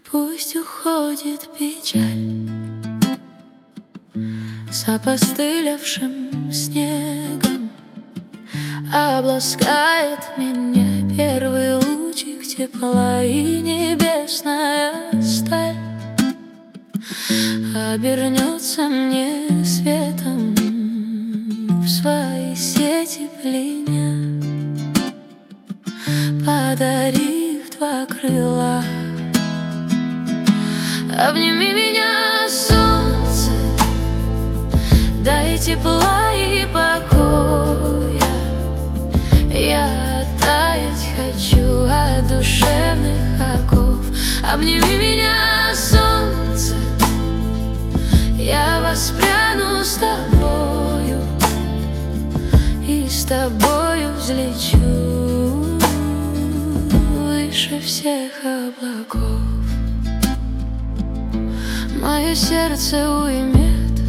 Пусть уходит печаль с опостылевшим снегом, обласкает меня первый лучик тепла, и небесная сталь обернется мне светом в свои сети пленя, подарив два крыла. Обними меня, солнце, дай тепла и покоя. Я таять хочу от душевных оков. Обними меня, солнце, я воспряну с тобою и с тобою взлечу выше всех облаков. Мое сердце уймет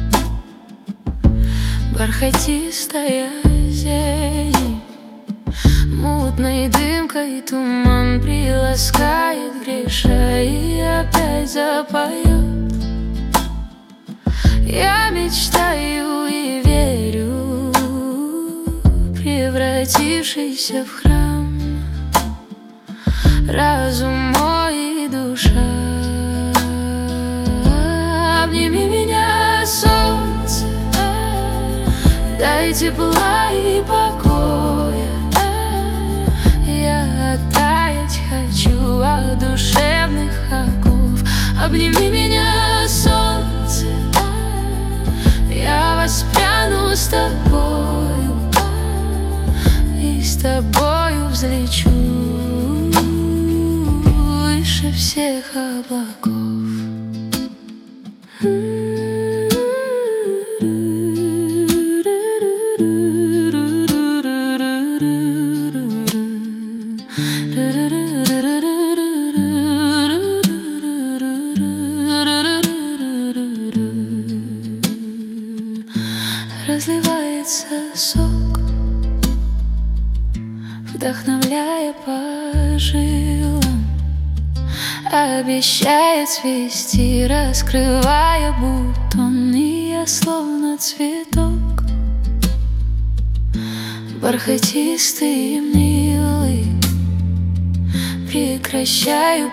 бархатистая зелень, мутной дымкой туман приласкает греша и опять запоет. Я мечтаю и верю, превратившийся в храм, разум мой и душа. Обними меня, солнце, дай тепла и покоя. Я таять хочу от душевных оков. Обними меня, солнце, я воспряну с тобою и с тобою взлечу выше всех облаков. Разливается сок, вдохновляя по жилам, обещает цвести, раскрывая бутон, и я словно цветок, бархатистый и милый, прекращаю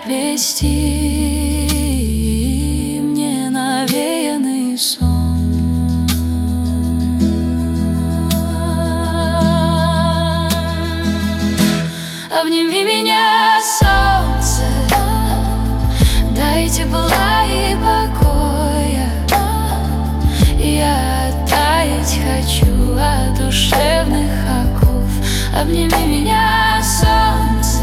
плести мне навеянный сон. Обними меня, солнце, дай тепла и покоя. Я таять хочу от душевных оков. Обними меня, солнце,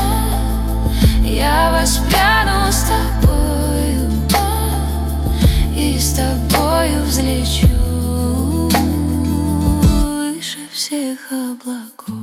я воспряну с тобою и с тобою взлечу выше всех облаков.